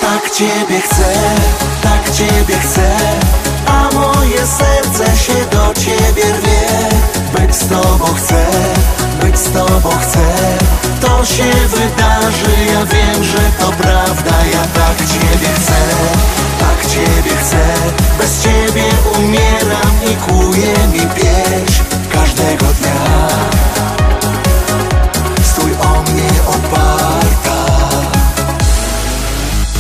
tak Ciebie chcę, a moje serce się do Ciebie rwie.